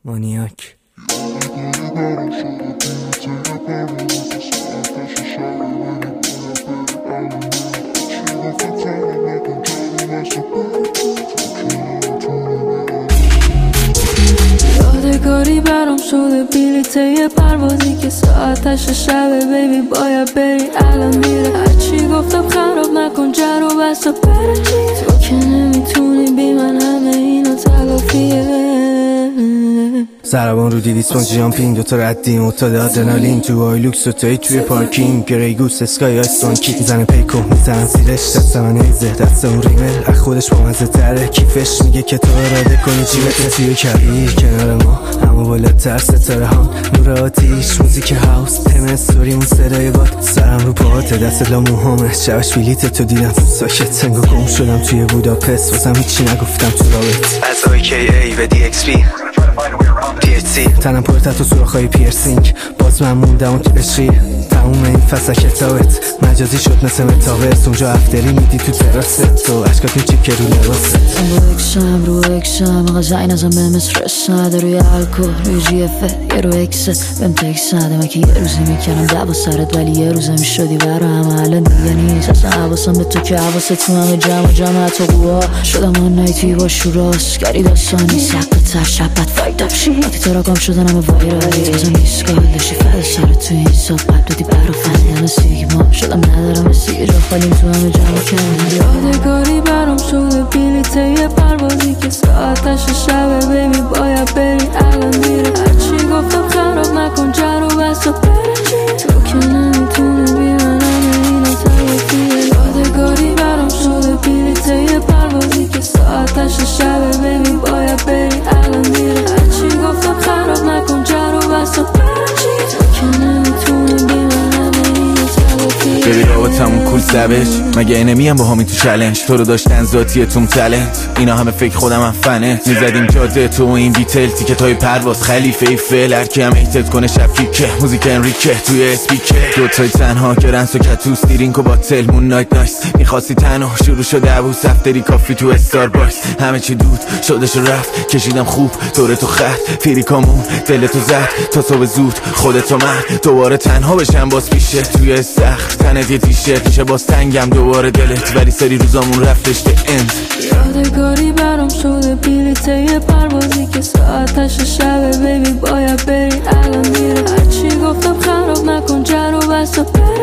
مانیاک. یادگاری برام شده بلیط یه پروازی که ساعتش شبه بیبی باید بری الان میره. هرچی گفتم خراب نکن جر و بسا بره. تو که نمیتونی بی من همه اینا تلافیه. سربان رو دیدی سپون جامپینگ دوتا ردیم افتاده آدرنالین تو آیلوکس و تایی توی پارکینگ گریگوس اسکای آیستونکی میزنه پیکو میزنم زیرش دست من ایزه دست اون ریمل از خودش با مزه تره کیفش میگه که تو اراده کنی جیبت توی کبیر کنار ما اما بالاتر ستاره ها نور آتیش موزیک هاوس تم استوری اون صدای باد سرم رو پاهات دست لاموهامه شبش بلیت تو دیدم ساکت سنگو گم شدم توی بوداپست واسم هیچی نگفتم تو رابط از آیکی به دی اکس پی تنم پر تحت و سوراخای پیرسینگ باز من موندم اون تو عشقی تموم این فصل کتابت مجازی شد مثل متاورس اونجا افتری میدی تو تراست تو عشقات میچیکه رو لباست رو اکسم غزاین ازم به مصر رسنده روی الکل روی جی افه یه رو اکست بهم تکس نده من که یه روزی میکنم دعوا سرت ولی یه روزه میشدی برا همه الان دیگه نیست اصلا حواسم به تو که حواست تو همه جمع تو قوا شدم آن نایتی با شوراس گری داستانی سقف تر شبت فایت اپ شی وقتی تراکم شدن همه وایرالی ازم ایسکال داشتی فد سرت تو این صاف قبل دادی برا فندیان سیگما شدم ندارم سی جا خالیم تو همه جمع کردم یادگاری برام شده بلیط یه پروازی که ساعتش شبه بیبی باید بری الان میره هرچی گفتم خراب نکن جر و بسا بره تو که نمیتونی بی من همه اینا تلافیه یادگاری برام شده بلیط یه پروازی که ساعتش شبه بیبی باید بری الان میره هرچی گفتم خراب نکن جر و بسا بره تو که نمیتونی بی من همه اینا تلافیه ببی رابطمون کول سبش مگه اینمیم با همی تو چلنج تو رو داشتن ذاتیه توم تلنت اینا همه فکر خودم هم فنه میزدیم جاده تو این بیتل تیکت های پرواز خلیفه ای فعل هرکی هم احتت کنه شب کیکه موزیک انریکه توی اسپیکه دوتای تنها که رنس و کتوس دیرینک و باتل مون نایت نایس میخواستی تنها شروع شده عبوس افتری کافی تو استار بایس همه چی دود شدش و رفت کشیدم خوب طور تو خط فیریکامون دل تو زد تا صبح زود خودت و من دوباره تنها بشم باز پیشه توی استخر تنت یه تیشه پیشه باز تنگم دوباره دلت ولی سری روزامون رفتش به اند یادگاری برام شده بلیط یه پروازی که ساعتش شبه بیبی باید بری الان میره هرچی گفتم خراب نکن جر و بسا